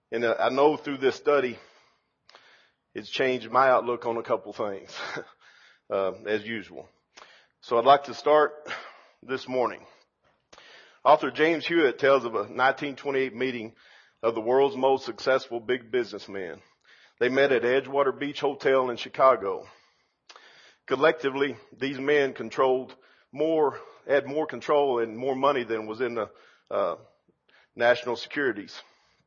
And I know through this study, it's changed my outlook on a couple things, as usual. So I'd like to start this morning. Author James Hewitt tells of a 1928 meeting of the world's most successful big businessmen. They met at Edgewater Beach Hotel in Chicago. Collectively, these men had more control and more money than was in the national securities.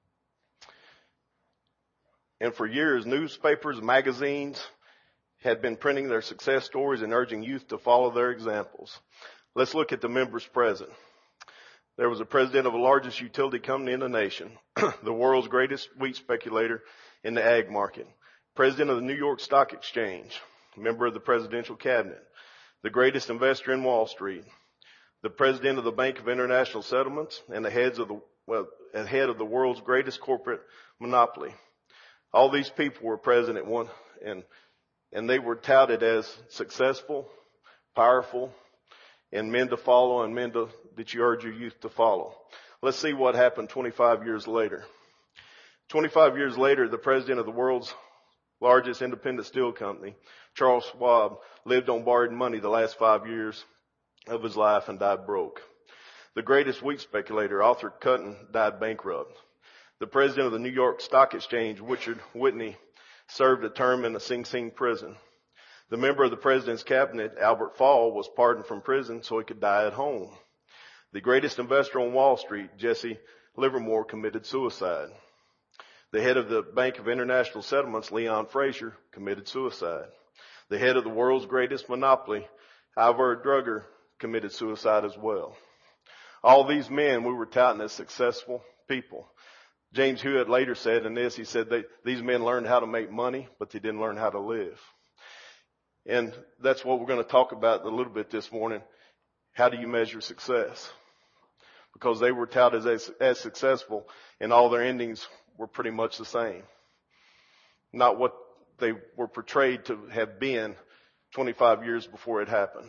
And for years, newspapers and magazines had been printing their success stories and urging youth to follow their examples. Let's look at the members present. There was a president of the largest utility company in the nation, the world's greatest wheat speculator in the ag market, president of the New York Stock Exchange, member of the presidential cabinet, the greatest investor in Wall Street, the president of the Bank of International Settlements, and the head of the world's greatest corporate monopoly. All these people were present at one, and they were touted as successful, powerful, and men to follow and that you urge your youth to follow. Let's see what happened 25 years later. 25 years later, the president of the world's largest independent steel company, Charles Schwab, lived on borrowed money the last 5 years of his life and died broke. The greatest wheat speculator, Arthur Cutten, died bankrupt. The president of the New York Stock Exchange, Richard Whitney, served a term in a Sing Sing prison. The member of the president's cabinet, Albert Fall, was pardoned from prison so he could die at home. The greatest investor on Wall Street, Jesse Livermore, committed suicide. The head of the Bank of International Settlements, Leon Fraser, committed suicide. The head of the world's greatest monopoly, Ivar Drugger, committed suicide as well. All these men we were touting as successful people. James Hewitt later said in this, he said these men learned how to make money, but they didn't learn how to live. And that's what we're going to talk about a little bit this morning. How do you measure success? Because they were touted as successful, and all their endings were pretty much the same. Not what they were portrayed to have been 25 years before it happened.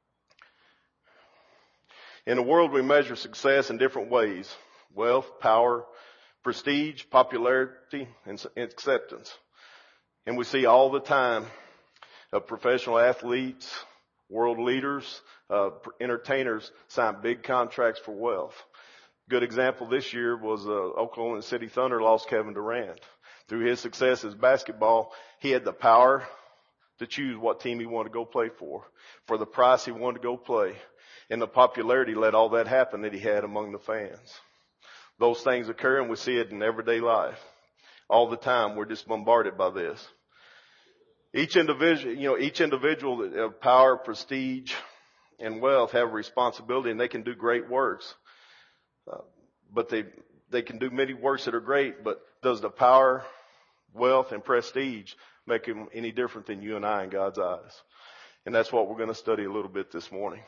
In the world, we measure success in different ways: wealth, power, prestige, popularity, and acceptance. And we see all the time of professional athletes, world leaders, entertainers sign big contracts for wealth. Good example this year was Oklahoma City Thunder lost Kevin Durant. Through his success as basketball, he had the power to choose what team he wanted to go play for the price he wanted to go play. And the popularity let all that happen that he had among the fans. Those things occur, and we see it in everyday life. All the time, we're just bombarded by this. Each individual of power, prestige, and wealth have a responsibility, and they can do great works. But they can do many works that are great, but does the power, wealth, and prestige make them any different than you and I in God's eyes? And that's what we're going to study a little bit this morning.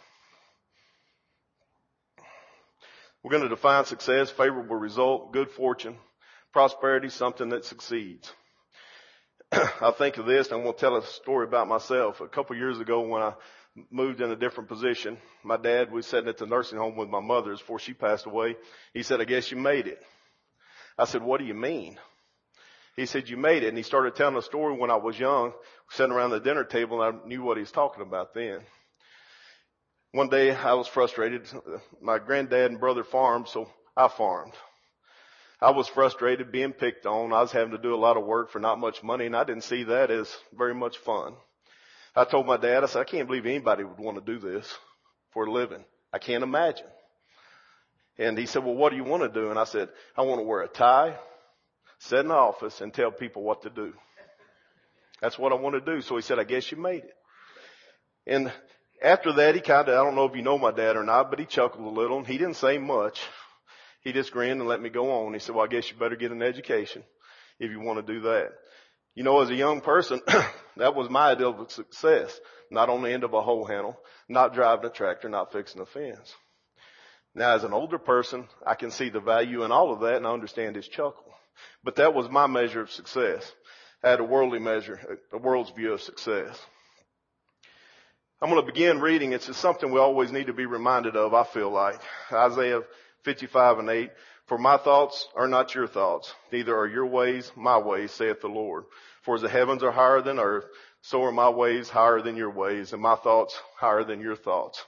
We're going to define success: favorable result, good fortune, prosperity, something that succeeds. I think of this, and I'm going to tell a story about myself. A couple of years ago when I moved in a different position, my dad was sitting at the nursing home with my mother before she passed away. He said, "I guess you made it." I said, "What do you mean?" He said, "You made it." And he started telling a story when I was young, sitting around the dinner table, and I knew what he was talking about then. One day I was frustrated. My granddad and brother farmed, so I farmed. I was frustrated being picked on. I was having to do a lot of work for not much money, and I didn't see that as very much fun. I told my dad, I said, "I can't believe anybody would want to do this for a living. I can't imagine." And he said, "Well, what do you want to do?" And I said, "I want to wear a tie, sit in the office, and tell people what to do. That's what I want to do." So he said, "I guess you made it." And after that, he I don't know if you know my dad or not, but he chuckled a little. He didn't say much. He just grinned and let me go on. He said, "Well, I guess you better get an education if you want to do that." You know, as a young person, that was my ideal of success. Not on the end of a hoe handle, not driving a tractor, not fixing a fence. Now, as an older person, I can see the value in all of that, and I understand his chuckle. But that was my measure of success. I had a worldly measure, a world's view of success. I'm going to begin reading. It's just something we always need to be reminded of, I feel like. Isaiah 55:8. For my thoughts are not your thoughts, neither are your ways my ways, saith the Lord. For as the heavens are higher than earth, so are my ways higher than your ways, and my thoughts higher than your thoughts.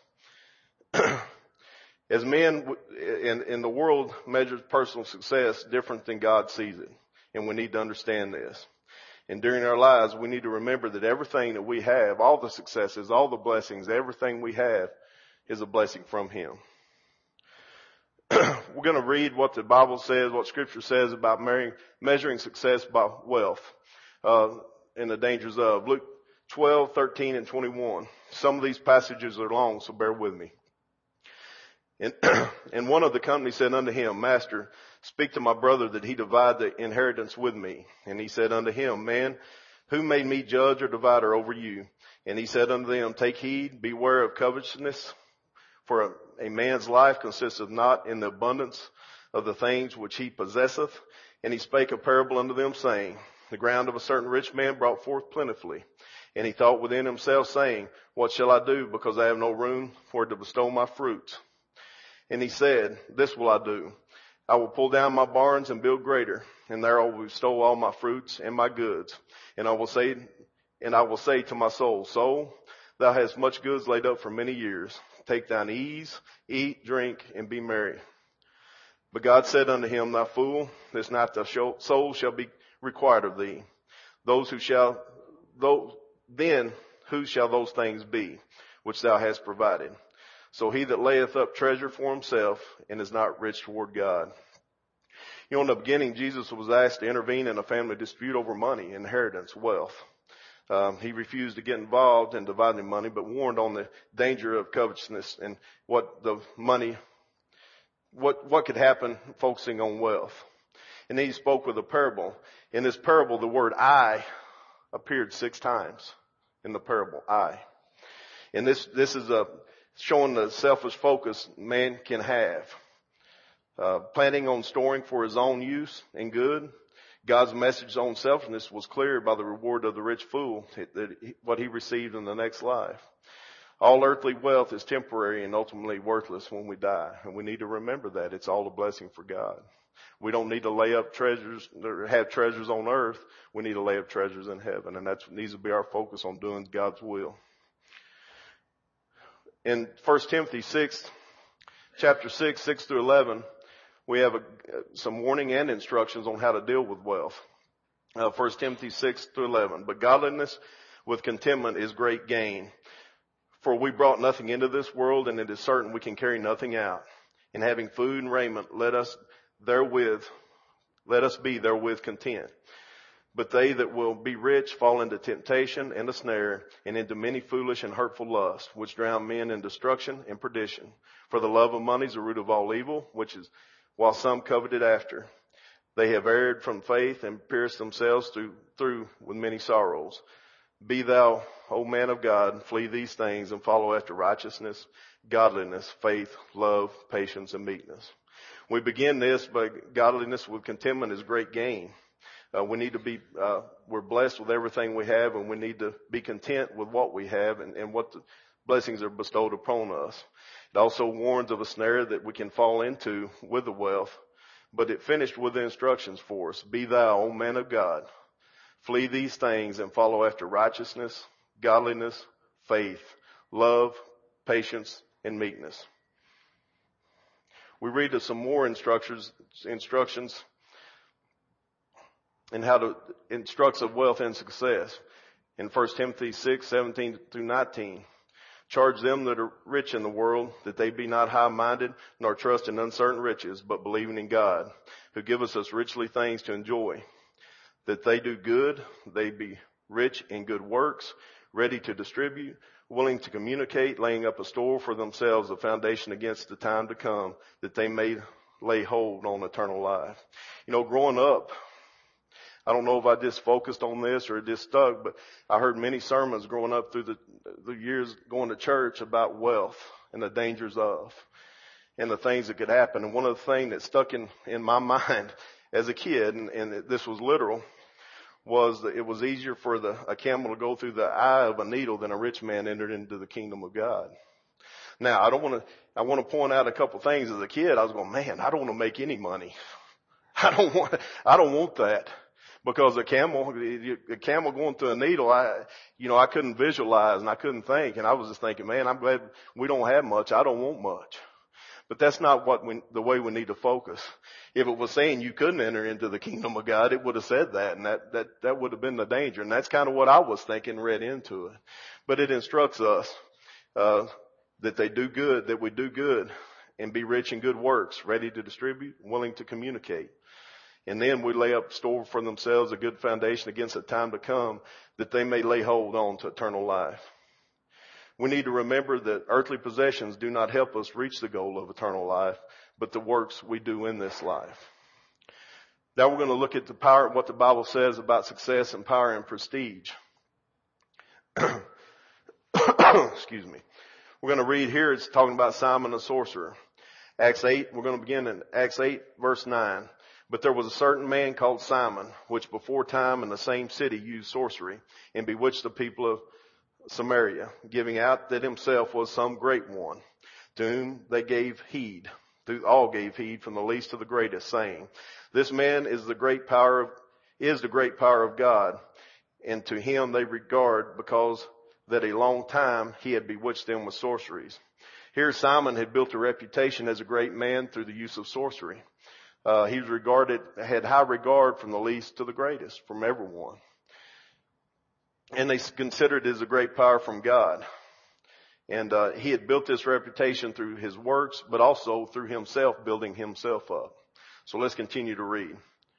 As men in the world measures personal success different than God sees it. And we need to understand this. And during our lives, we need to remember that everything that we have, all the successes, all the blessings, everything we have is a blessing from Him. We're going to read what the Bible says, what Scripture says about measuring success by wealth, and the dangers of. Luke 12, 13, and 21. Some of these passages are long, so bear with me. And one of the company said unto him, Master, speak to my brother that he divide the inheritance with me. And he said unto him, Man, who made me judge or divider over you? And he said unto them, Take heed, beware of covetousness, for a man's life consisteth not in the abundance of the things which he possesseth. And he spake a parable unto them, saying, The ground of a certain rich man brought forth plentifully. And he thought within himself, saying, What shall I do, because I have no room for to bestow my fruits? And he said, This will I do. I will pull down my barns and build greater, and there I will bestow all my fruits and my goods. And I will say to my soul, Soul, thou hast much goods laid up for many years. Take thine ease, eat, drink, and be merry. But God said unto him, Thou fool, this night thy soul shall be required of thee. Then whose shall those things be, which thou hast provided? So he that layeth up treasure for himself and is not rich toward God. You know, in the beginning, Jesus was asked to intervene in a family dispute over money, inheritance, wealth. He refused to get involved in dividing money, but warned on the danger of covetousness and what could happen focusing on wealth. And then he spoke with a parable. In this parable, the word I appeared 6 times in the parable, I. And this is showing the selfish focus man can have. Planning on storing for his own use and good. God's message on selfishness was clear by the reward of the rich fool, what he received in the next life. All earthly wealth is temporary and ultimately worthless when we die. And we need to remember that. It's all a blessing for God. We don't need to lay up treasures or have treasures on earth. We need to lay up treasures in heaven. And that needs to be our focus on doing God's will. In 1 Timothy 6, chapter 6, 6 through 11, we have some warning and instructions on how to deal with wealth. 1 Timothy 6 through 11. But godliness with contentment is great gain. For we brought nothing into this world, and it is certain we can carry nothing out. And having food and raiment, let us be therewith content. But they that will be rich fall into temptation and a snare, and into many foolish and hurtful lusts, which drown men in destruction and perdition. For the love of money is the root of all evil, which is while some coveted after. They have erred from faith and pierced themselves through with many sorrows. Be thou, O man of God, flee these things and follow after righteousness, godliness, faith, love, patience, and meekness. We begin this by godliness with contentment is great gain. We need to be, we're blessed with everything we have, and we need to be content with what we have and what the blessings are bestowed upon us. It also warns of a snare that we can fall into with the wealth, but it finished with the instructions for us. Be thou, O man of God, flee these things and follow after righteousness, godliness, faith, love, patience, and meekness. We read of some more instructions in how to instructs of wealth and success. In 1 Timothy 6, 17 through 19. Charge them that are rich in the world that they be not high-minded, nor trust in uncertain riches, but believing in God, who giveth us richly things to enjoy. That they do good, they be rich in good works, ready to distribute, willing to communicate, laying up a store for themselves, a foundation against the time to come, that they may lay hold on eternal life. You know, growing up, I don't know if I just focused on this or it just stuck, but I heard many sermons growing up through the years going to church about wealth and the dangers of and the things that could happen. And one of the things that stuck in my mind as a kid, and this was literal, was that it was easier for a camel to go through the eye of a needle than a rich man entered into the kingdom of God. Now, I want to point out a couple things. As a kid, I was going, man, I don't want to make any money. I don't want that. Because a camel going through a needle, I couldn't visualize and I couldn't think. And I was just thinking, man, I'm glad we don't have much. I don't want much. But that's not the way we need to focus. If it was saying you couldn't enter into the kingdom of God, it would have said that, and that would have been the danger. And that's kind of what I was thinking, read into it. But it instructs us, that we do good and be rich in good works, ready to distribute, willing to communicate. And then we lay up store for themselves a good foundation against the time to come, that they may lay hold on to eternal life. We need to remember that earthly possessions do not help us reach the goal of eternal life, but the works we do in this life. Now we're going to look at the power, what the Bible says about success and power and prestige. Excuse me. We're going to read here, it's talking about Simon the sorcerer. Acts 8, we're going to begin in Acts 8 verse 9. But there was a certain man called Simon, which before time in the same city used sorcery, and bewitched the people of Samaria, giving out that himself was some great one, to whom they gave heed. All gave heed, from the least to the greatest, saying, this man is the great power of God, and to him they regard, because that a long time he had bewitched them with sorceries. Here Simon had built a reputation as a great man through the use of sorcery. He was had high regard from the least to the greatest, from everyone. And they considered it as a great power from God. And he had built this reputation through his works, but also through himself, building himself up. So let's continue to read.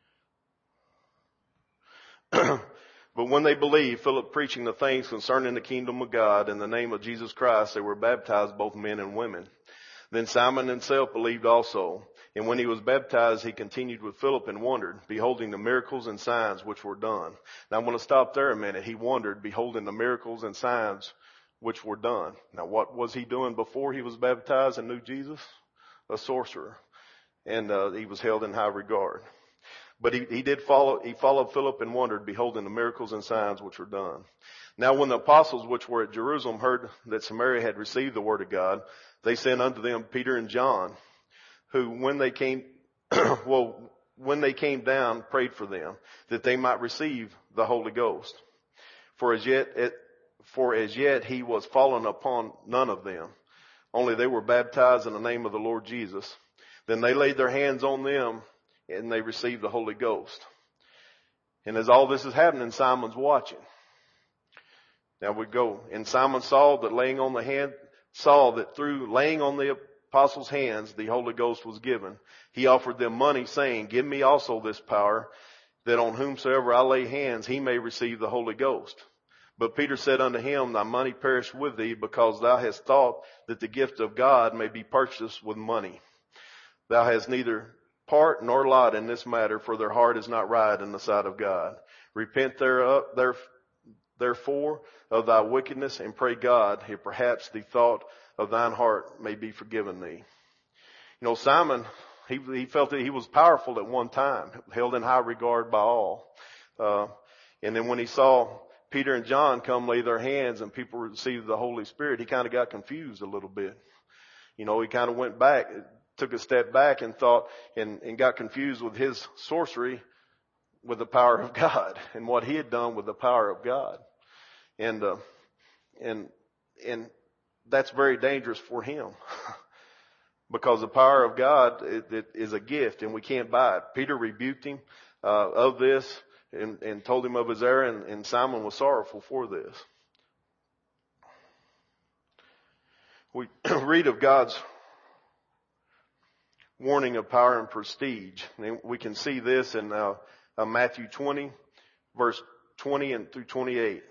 But when they believed Philip preaching the things concerning the kingdom of God in the name of Jesus Christ, they were baptized, both men and women. Then Simon himself believed also. And when he was baptized, he continued with Philip and wondered, beholding the miracles and signs which were done. Now I'm going to stop there a minute. He wondered, beholding the miracles and signs which were done. Now what was he doing before he was baptized and knew Jesus? A sorcerer. And he was held in high regard. But he followed Philip and wondered, beholding the miracles and signs which were done. Now when the apostles which were at Jerusalem heard that Samaria had received the word of God, they sent unto them Peter and John, who when they came down, prayed for them, that they might receive the Holy Ghost. For as yet he was fallen upon none of them, only they were baptized in the name of the Lord Jesus. Then they laid their hands on them, and they received the Holy Ghost. And as all this is happening, Simon's watching. Now we go. And Simon saw that through laying on the apostles' hands, the Holy Ghost was given. He offered them money, saying, give me also this power, that on whomsoever I lay hands, he may receive the Holy Ghost. But Peter said unto him, thy money perish with thee, because thou hast thought that the gift of God may be purchased with money. Thou hast neither part nor lot in this matter, for their heart is not right in the sight of God. Repent therefore of thy wickedness, and pray God, if perhaps the thought of thine heart may be forgiven thee. You know, Simon, he felt that he was powerful at one time, held in high regard by all. And then when he saw Peter and John come lay their hands and people received the Holy Spirit, he kind of got confused a little bit. You know, he kind of went back, took a step back and thought, and got confused with his sorcery with the power of God and what he had done with the power of God. And that's very dangerous for him because the power of God it is a gift and we can't buy it. Peter rebuked him of this and told him of his error, and Simon was sorrowful for this. We read of God's warning of power and prestige. And we can see this in Matthew 20, verse 20 and through 28.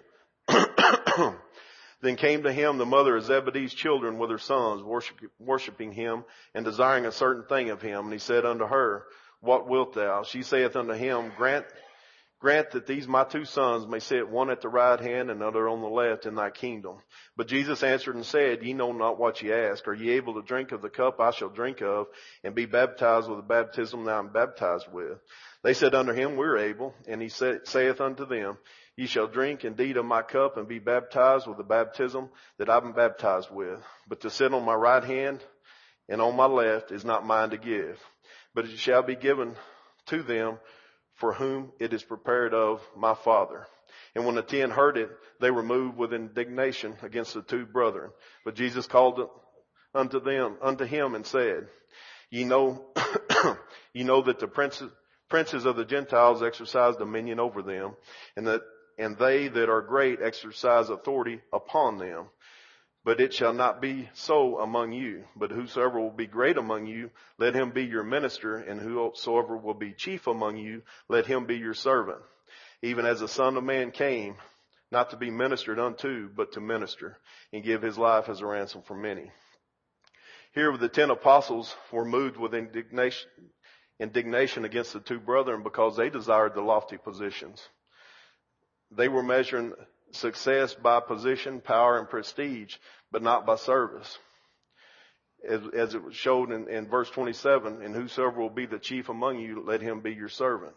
Then came to him the mother of Zebedee's children with her sons, worshiping him and desiring a certain thing of him. And he said unto her, what wilt thou? She saith unto him, Grant that these my two sons may sit one at the right hand and another on the left in thy kingdom. But Jesus answered and said, Ye know not what ye ask. Are ye able to drink of the cup I shall drink of, and be baptized with the baptism that I am baptized with? They said unto him, We're able. And he saith unto them, Ye shall drink indeed of my cup, and be baptized with the baptism that I am baptized with. But to sit on my right hand and on my left is not mine to give, but it shall be given to them for whom it is prepared of my Father. And when the 10 heard it, they were moved with indignation against the two brethren. But Jesus called unto him and said, Ye know, ye know that the princes of the Gentiles exercise dominion over them, and they that are great exercise authority upon them. But it shall not be so among you. But whosoever will be great among you, let him be your minister, and whosoever will be chief among you, let him be your servant. Even as the Son of Man came, not to be ministered unto, but to minister, and give his life as a ransom for many. Here the 10 apostles were moved with indignation against the two brethren because they desired the lofty positions. They were measuring success by position, power, and prestige, but not by service. As it was showed in verse 27, and whosoever will be the chief among you, let him be your servant.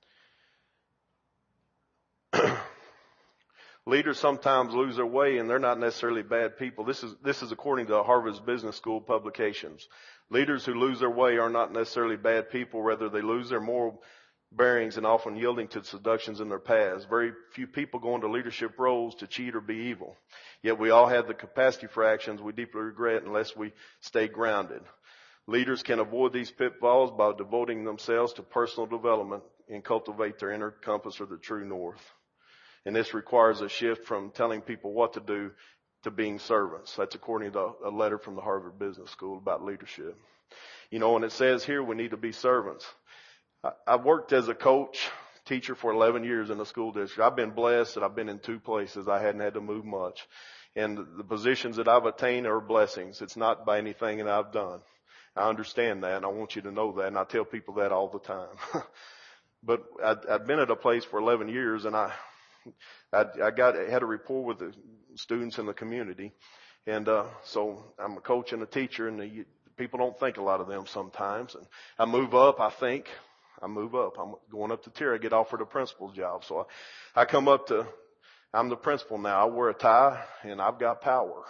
Leaders sometimes lose their way, and they're not necessarily bad people. This is according to Harvard Business School publications. Leaders who lose their way are not necessarily bad people. Rather, they lose their moral bearings and often yielding to seductions in their paths. Very few people go into leadership roles to cheat or be evil. Yet we all have the capacity for actions we deeply regret unless we stay grounded. Leaders can avoid these pitfalls by devoting themselves to personal development and cultivate their inner compass or the true north. And this requires a shift from telling people what to do to being servants. That's according to a letter from the Harvard Business School about leadership. And it says here we need to be servants. I've worked as a coach, teacher for 11 years in the school district. I've been blessed that I've been in 2 places. I hadn't had to move much. And the positions that I've attained are blessings. It's not by anything that I've done. I understand that, and I want you to know that, and I tell people that all the time. But I've been at a place for 11 years, and I had a rapport with the students in the community. And so I'm a coach and a teacher, and people don't think a lot of them sometimes. And I move up, I'm going up to tier. I get offered a principal's job. So I come up to, I'm the principal now. I wear a tie and I've got power.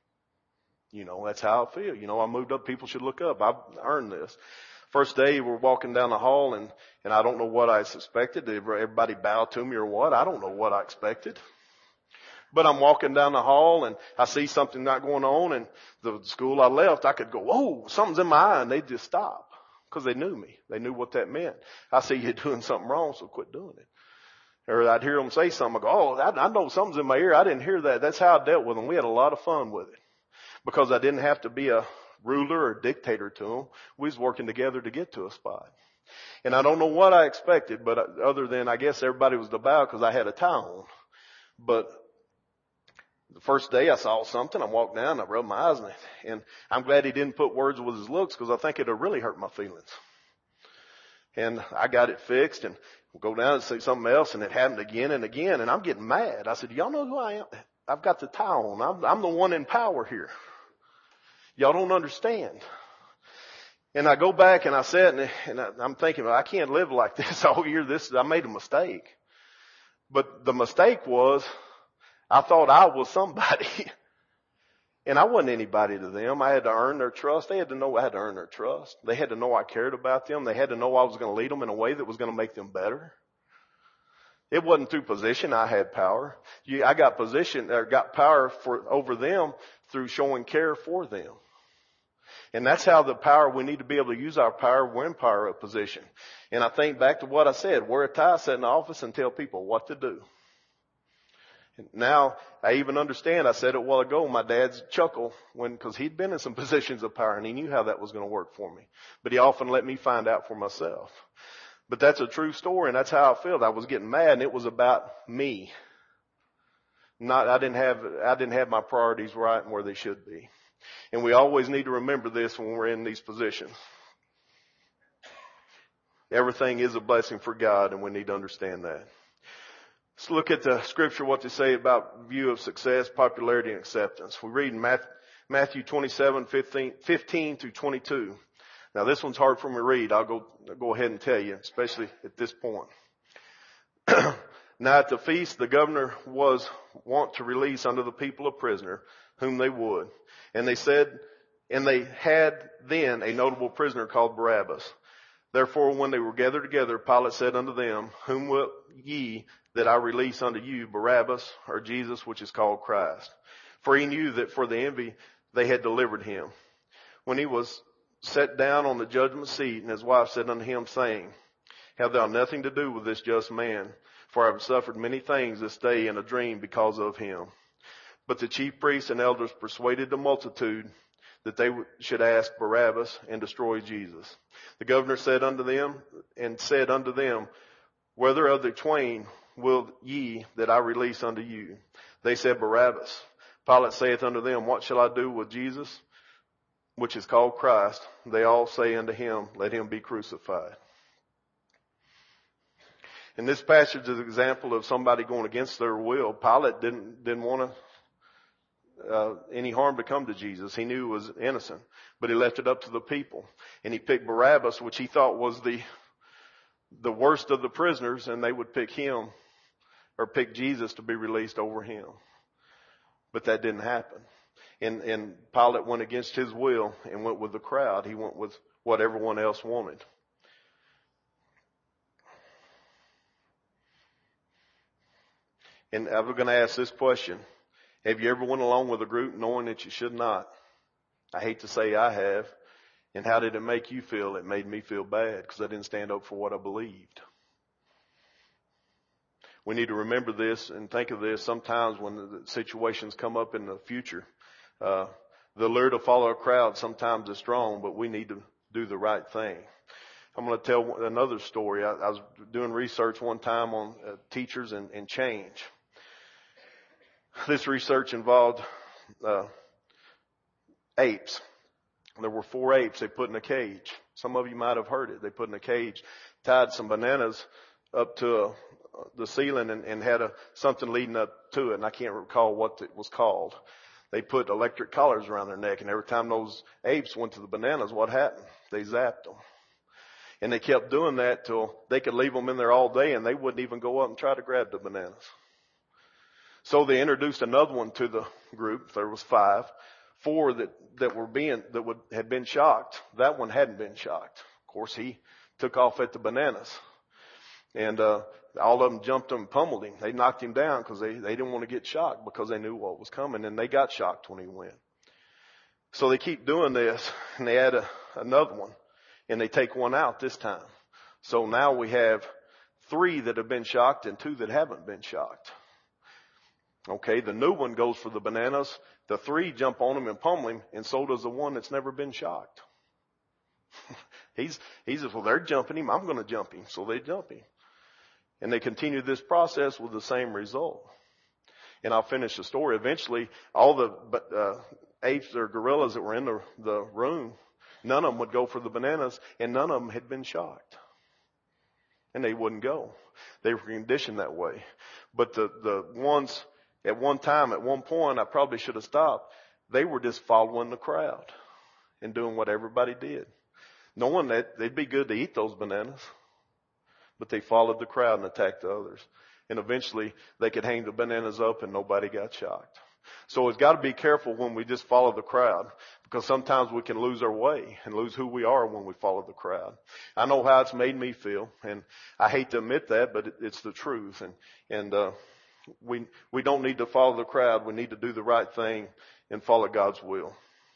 That's how I feel. I moved up. People should look up. I've earned this. First day we're walking down the hall and I don't know what I expected. Did everybody bow to me or what? I don't know what I expected. But I'm walking down the hall and I see something not going on, and the school I left, I could go, whoa, something's in my eye, and they'd just stop. Because they knew me. They knew what that meant. I see you doing something wrong, so quit doing it. Or I'd hear them say something. I go, I know something's in my ear. I didn't hear that. That's how I dealt with them. We had a lot of fun with it. Because I didn't have to be a ruler or dictator to them. We was working together to get to a spot. And I don't know what I expected, but other than I guess everybody was to bow because I had a tie on. But the first day I saw something, I walked down, I rubbed my eyes, and I'm glad he didn't put words with his looks because I think it would really hurt my feelings. And I got it fixed and we'll go down and see something else, and it happened again and again, and I'm getting mad. I said, y'all know who I am? I've got the tie on. I'm the one in power here. Y'all don't understand. And I go back and I said, and I'm thinking, well, I can't live like this all year. I made a mistake. But the mistake was, I thought I was somebody. And I wasn't anybody to them. I had to earn their trust. They had to know I had to earn their trust. They had to know I cared about them. They had to know I was going to lead them in a way that was going to make them better. It wasn't through position I had power. I got got power over them through showing care for them. And that's how we need to be able to use our power when power of position. And I think back to what I said, wear a tie, sit in the office and tell people what to do. Now, I even understand, I said it a while ago, my dad's chuckle because he'd been in some positions of power and he knew how that was going to work for me. But he often let me find out for myself. But that's a true story, and that's how I felt. I was getting mad, and it was about me. I didn't have my priorities right and where they should be. And we always need to remember this when we're in these positions. Everything is a blessing for God, and we need to understand that. Let's look at the scripture, what they say about view of success, popularity, and acceptance. We read in Matthew 27:15 through 22. Now this one's hard for me to read. I'll go ahead and tell you, especially at this point. Now at the feast, the governor was wont to release unto the people a prisoner, whom they would. And they had then a notable prisoner called Barabbas. Therefore, when they were gathered together, Pilate said unto them, Whom will ye that I release unto you, Barabbas or Jesus, which is called Christ? For he knew that for the envy they had delivered him. When he was set down on the judgment seat, and his wife said unto him, saying, Have thou nothing to do with this just man? For I have suffered many things this day in a dream because of him. But the chief priests and elders persuaded the multitude that they should ask Barabbas and destroy Jesus. The governor said unto them, Whether of the twain will ye that I release unto you? They said, Barabbas. Pilate saith unto them, What shall I do with Jesus, which is called Christ? They all say unto him, Let him be crucified. In this passage is an example of somebody going against their will. Pilate didn't want any harm to come to Jesus. He knew he was innocent, but he left it up to the people. And he picked Barabbas, which he thought was the worst of the prisoners, and they would pick him or pick Jesus to be released over him. But that didn't happen. And Pilate went against his will and went with the crowd. He went with what everyone else wanted. And I'm going to ask this question. Have you ever went along with a group knowing that you should not? I hate to say I have. And how did it make you feel? It made me feel bad because I didn't stand up for what I believed. We need to remember this and think of this sometimes when the situations come up in the future. The lure to follow a crowd sometimes is strong, but we need to do the right thing. I'm going to tell another story. I was doing research one time on teachers and change. This research involved apes. There were 4 apes they put in a cage. Some of you might have heard it. They put in a cage, tied some bananas up to the ceiling and had something leading up to it. And I can't recall what it was called. They put electric collars around their neck. And every time those apes went to the bananas, what happened? They zapped them. And they kept doing that till they could leave them in there all day and they wouldn't even go up and try to grab the bananas. So they introduced another one to the group. There was 5. 4 that had been shocked. That one hadn't been shocked. Of course, he took off at the bananas. And all of them jumped him and pummeled him. They knocked him down because they didn't want to get shocked because they knew what was coming. And they got shocked when he went. So they keep doing this and they add another one. And they take one out this time. So now we have 3 that have been shocked and 2 that haven't been shocked. Okay, the new one goes for the bananas. The 3 jump on him and pummel him, and so does the one that's never been shocked. He's well, they're jumping him, I'm going to jump him. So they jump him. And they continue this process with the same result. And I'll finish the story. Eventually, all the apes or gorillas that were in the room, none of them would go for the bananas, and none of them had been shocked. And they wouldn't go. They were conditioned that way. But the ones at one point, I probably should have stopped. They were just following the crowd and doing what everybody did. Knowing that they'd be good to eat those bananas. But they followed the crowd and attacked the others. And eventually they could hang the bananas up and nobody got shocked. So we've got to be careful when we just follow the crowd, because sometimes we can lose our way and lose who we are when we follow the crowd. I know how it's made me feel, and I hate to admit that, but it's the truth. And we don't need to follow the crowd. We need to do the right thing and follow God's will.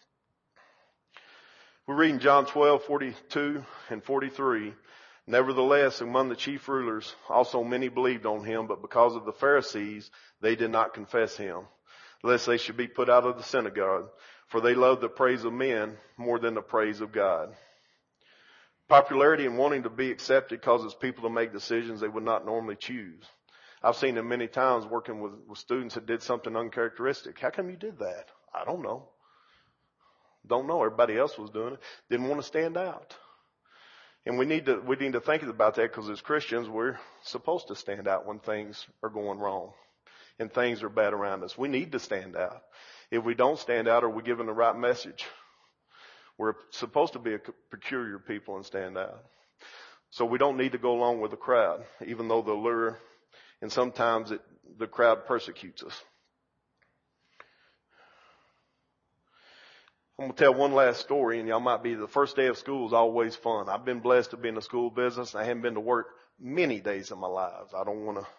We read in John 12:42 and 43. Nevertheless, among the chief rulers, also many believed on him, but because of the Pharisees, they did not confess him, lest they should be put out of the synagogue, for they loved the praise of men more than the praise of God. Popularity and wanting to be accepted causes people to make decisions they would not normally choose. I've seen them many times working with students that did something uncharacteristic. How come you did that? I don't know. Don't know. Everybody else was doing it. Didn't want to stand out. And we need to think about that, because as Christians, we're supposed to stand out when things are going wrong and things are bad around us. We need to stand out. If we don't stand out, are we giving the right message? We're supposed to be a peculiar people and stand out. So we don't need to go along with the crowd, even though the lure, and sometimes the crowd persecutes us. I'm going to tell one last story, and y'all might be, the first day of school is always fun. I've been blessed to be in the school business, and I haven't been to work many days in my life. I don't want to.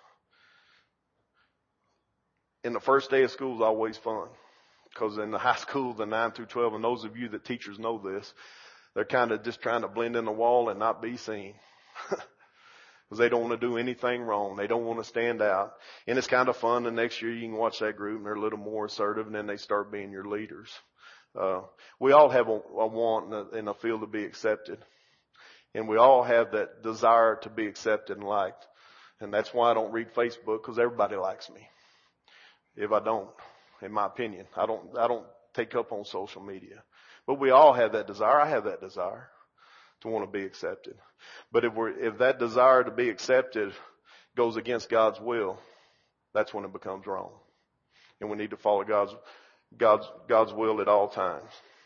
And the first day of school is always fun, because in the high school, the 9 through 12, and those of you that teachers know this, they're kind of just trying to blend in the wall and not be seen. Because they don't want to do anything wrong. They don't want to stand out. And it's kind of fun. The next year you can watch that group and they're a little more assertive, and then they start being your leaders. We all have a want and a feel to be accepted. And we all have that desire to be accepted and liked. And that's why I don't read Facebook, because everybody likes me. If I don't, in my opinion, I don't take up on social media. But we all have that desire. I have that desire to want to be accepted. But if that desire to be accepted goes against God's will, that's when it becomes wrong. And we need to follow God's will at all times.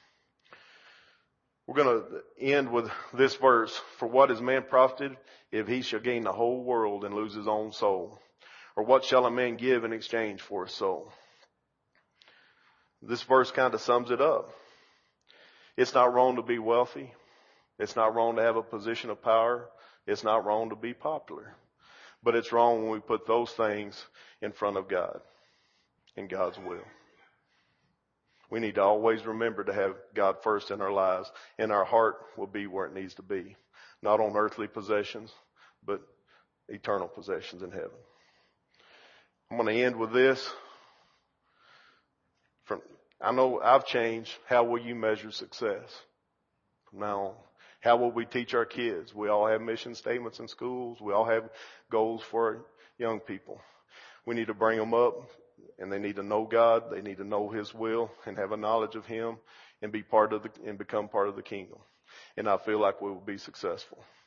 We're going to end with this verse. For what is man profited if he shall gain the whole world and lose his own soul? Or what shall a man give in exchange for his soul? This verse kind of sums it up. It's not wrong to be wealthy. It's not wrong to have a position of power. It's not wrong to be popular. But it's wrong when we put those things in front of God and God's will. We need to always remember to have God first in our lives, and our heart will be where it needs to be. Not on earthly possessions, but eternal possessions in heaven. I'm going to end with this. I know I've changed. How will you measure success from now on? How will we teach our kids? We all have mission statements in schools. We all have goals for young people. We need to bring them up, and they need to know God. They need to know His will and have a knowledge of Him and become part of the kingdom. And I feel like we will be successful.